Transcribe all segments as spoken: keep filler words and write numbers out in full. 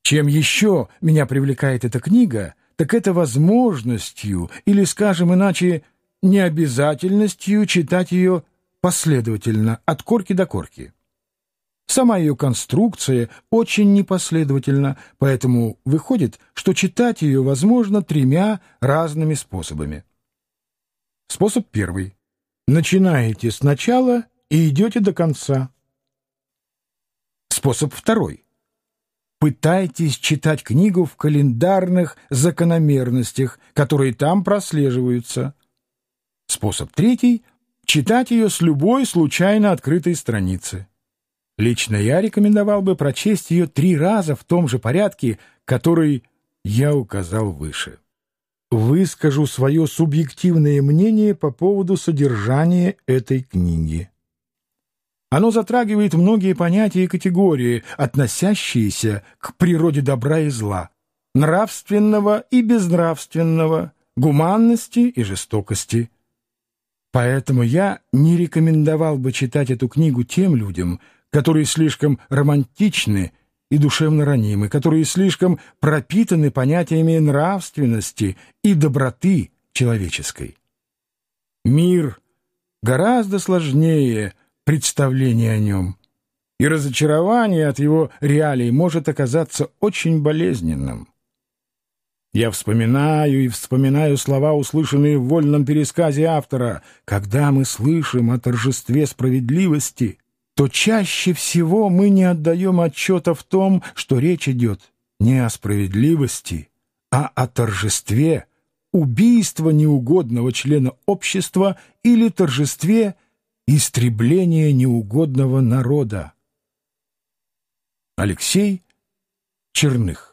Чем еще меня привлекает эта книга, так это возможностью, или, скажем иначе, необязательностью читать ее последовательно, от корки до корки. Сама ее конструкция очень непоследовательна, поэтому выходит, что читать ее возможно тремя разными способами. Способ первый. Начинаете сначала и идете до конца. Способ второй. Пытайтесь читать книгу в календарных закономерностях, которые там прослеживаются. Способ третий. Читать ее с любой случайно открытой страницы. Лично я рекомендовал бы прочесть ее три раза в том же порядке, который я указал выше. Выскажу свое субъективное мнение по поводу содержания этой книги. Оно затрагивает многие понятия и категории, относящиеся к природе добра и зла, нравственного и безнравственного, гуманности и жестокости. Поэтому я не рекомендовал бы читать эту книгу тем людям, которые слишком романтичны и душевно ранимы, которые слишком пропитаны понятиями нравственности и доброты человеческой. Мир гораздо сложнее представления о нем, и разочарование от его реалий может оказаться очень болезненным. Я вспоминаю и вспоминаю слова, услышанные в вольном пересказе автора. Когда мы слышим о торжестве справедливости, то чаще всего мы не отдаем отчета в том, что речь идет не о справедливости, а о торжестве убийства неугодного члена общества или торжестве истребления неугодного народа. Алексей Черных.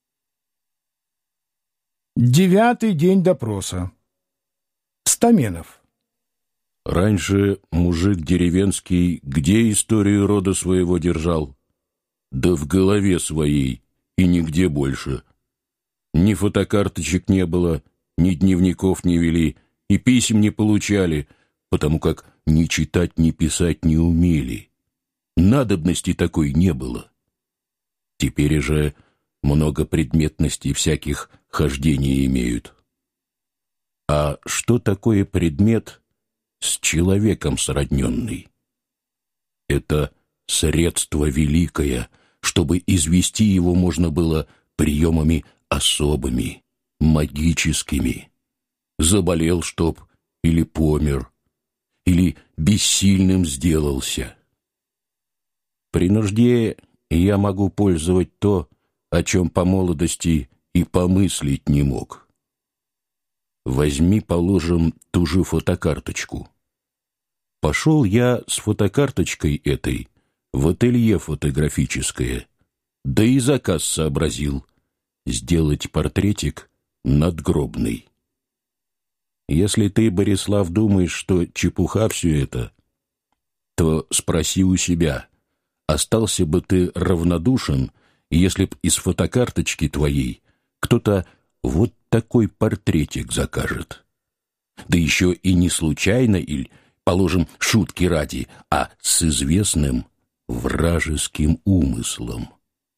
Девятый день допроса. Стаменов. Раньше мужик деревенский где историю рода своего держал? Да в голове своей, и нигде больше. Ни фотокарточек не было, ни дневников не вели, и писем не получали, потому как ни читать, ни писать не умели. Надобности такой не было. Теперь же много предметностей всяких хождений имеют. А что такое предмет с человеком сродненный? Это средство великое, чтобы извести его можно было приемами особыми, магическими. Заболел чтоб, или помер, или бессильным сделался. При нужде я могу пользовать то, о чем по молодости и помыслить не мог. Возьми, положим, ту же фотокарточку. Пошел я с фотокарточкой этой в ателье фотографическое, да и заказ сообразил сделать портретик надгробный. Если ты, Борислав, думаешь, что чепуха все это, то спроси у себя, остался бы ты равнодушен, если б из фотокарточки твоей кто-то вот такой портретик закажет? Да еще и не случайно, или, положим, шутки ради, а с известным вражеским умыслом.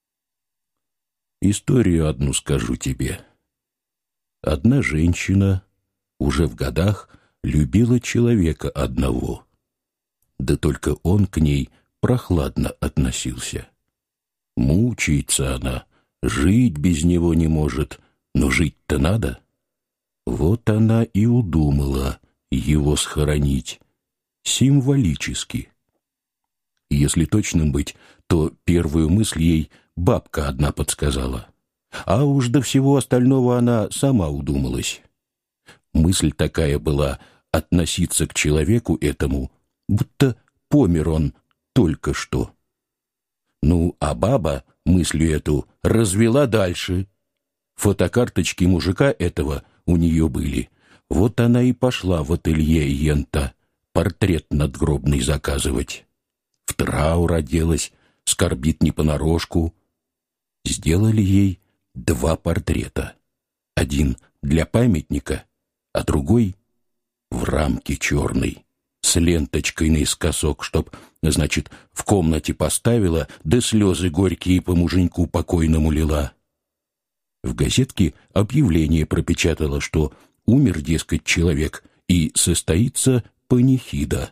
Историю одну скажу тебе. Одна женщина, уже в годах, любила человека одного, да только он к ней прохладно относился. Мучается она, жить без него не может, но жить-то надо. Вот она и удумала его схоронить символически. Если точным быть, то первую мысль ей бабка одна подсказала, а уж до всего остального она сама удумалась. Мысль такая была относиться к человеку этому, будто помер он только что. Ну, а баба мыслью эту развела дальше. Фотокарточки мужика этого у нее были. Вот она и пошла в ателье Йента портрет надгробный заказывать. В траур оделась, скорбит не понарошку. Сделали ей два портрета. Один для памятника, а другой в рамке черной, с ленточкой наискосок, чтоб, значит, в комнате поставила, да слезы горькие по муженьку покойному лила. В газетке объявление пропечатала, что умер, дескать, человек, и состоится панихида.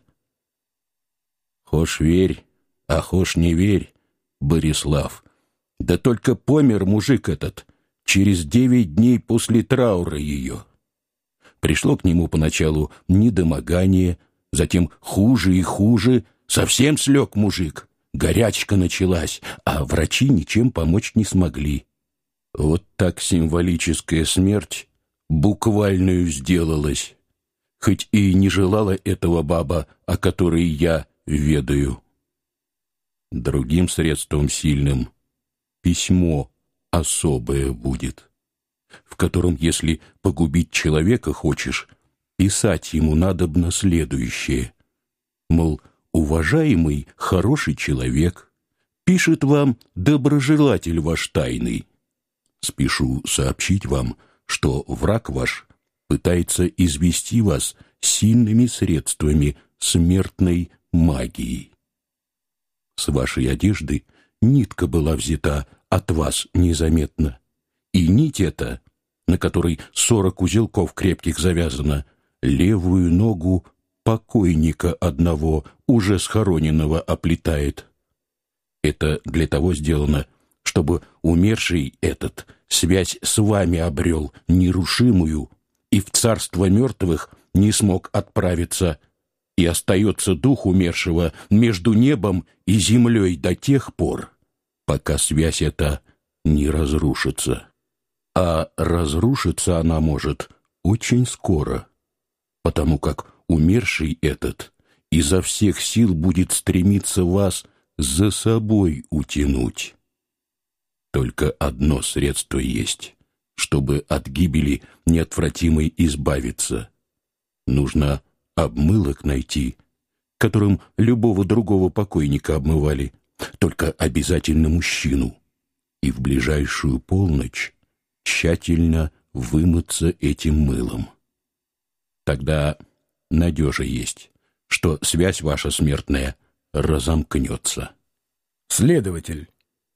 Хошь верь, а хошь не верь, Борислав. Да только помер мужик этот через девять дней после траура ее. Пришло к нему поначалу недомогание, затем хуже и хуже, совсем слег мужик. Горячка началась, а врачи ничем помочь не смогли. Вот так символическая смерть буквальную сделалась, хоть и не желала этого баба, о которой я ведаю. Другим средством сильным письмо особое будет, в котором, если погубить человека хочешь, писать ему надобно следующее. Мол, уважаемый, хороший человек, пишет вам доброжелатель ваш тайный. Спешу сообщить вам, что враг ваш пытается извести вас сильными средствами смертной магии. С вашей одежды нитка была взята от вас незаметно, и нить эта, на которой сорок узелков крепких завязано, левую ногу покойника одного, уже схороненного, оплетает. Это для того сделано, чтобы умерший этот связь с вами обрел нерушимую и в царство мертвых не смог отправиться, и остается дух умершего между небом и землей до тех пор, пока связь эта не разрушится. А разрушиться она может очень скоро, потому как умерший этот изо всех сил будет стремиться вас за собой утянуть. Только одно средство есть, чтобы от гибели неотвратимой избавиться. Нужно обмылок найти, которым любого другого покойника обмывали, только обязательно мужчину, и в ближайшую полночь тщательно вымыться этим мылом. Тогда надежа есть, что связь ваша смертная разомкнется. Следователь.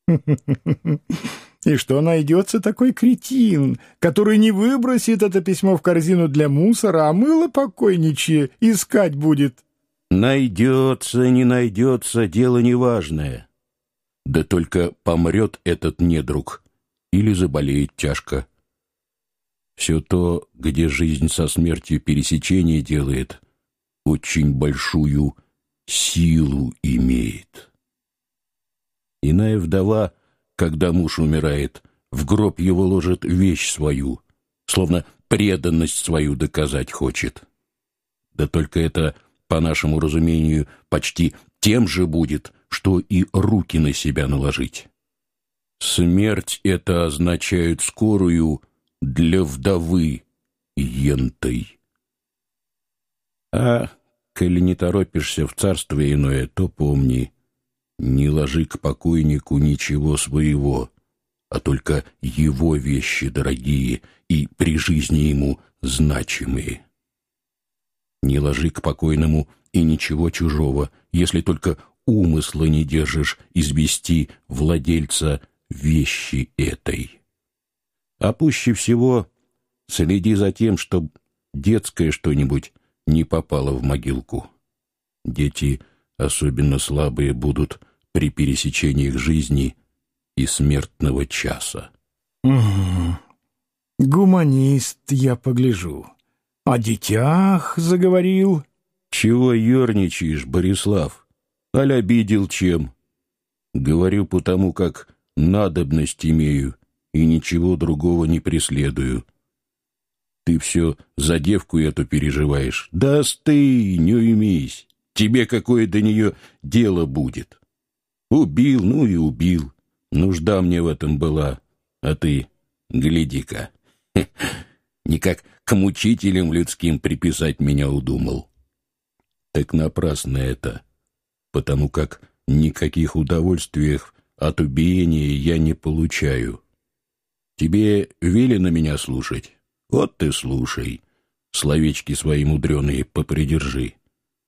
И что найдется такой кретин, который не выбросит это письмо в корзину для мусора, а мыло покойничье искать будет? Найдется, не найдется, дело неважное. Да только помрет этот недруг или заболеет тяжко. Все то, где жизнь со смертью пересечение делает, очень большую силу имеет. Иная вдова, когда муж умирает, в гроб его ложит вещь свою, словно преданность свою доказать хочет. Да только это, по нашему разумению, почти тем же будет, что и руки на себя наложить. Смерть это означает скорую для вдовы ентой. А коли не торопишься в царство иное, то помни, не ложи к покойнику ничего своего, а только его вещи дорогие и при жизни ему значимые. Не ложи к покойному и ничего чужого, если только умысла не держишь извести владельца вещи этой. А пуще всего следи за тем, чтоб детское что-нибудь не попало в могилку. Дети, особенно слабые, будут при пересечениях жизни и смертного часа. Угу. Гуманист, я погляжу. О детях заговорил. Чего ерничаешь, Борислав? Аль обидел чем? Говорю потому, как надобность имею и ничего другого не преследую. Ты все за девку эту переживаешь. Да остынь, не уймись. Тебе какое до нее дело будет? Убил, ну и убил. Нужда мне в этом была. А ты, гляди-ка, никак к мучителям людским приписать меня удумал. Так напрасно это, потому как никаких удовольствий от убиения я не получаю. Тебе велено меня слушать? Вот ты слушай, словечки свои мудреные попридержи.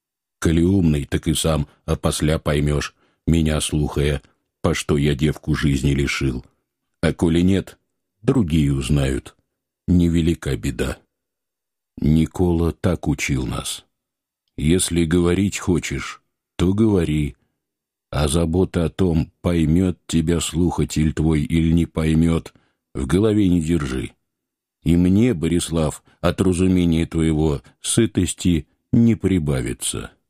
Коли умный, так и сам опосля поймешь, меня слухая, по что я девку жизни лишил. А коли нет, другие узнают. Невелика беда. Никола так учил нас. Если говорить хочешь, то говори, а забота о том, поймет тебя слухатель твой или не поймет, в голове не держи. И мне, Борислав, от разумения твоего сытости не прибавится».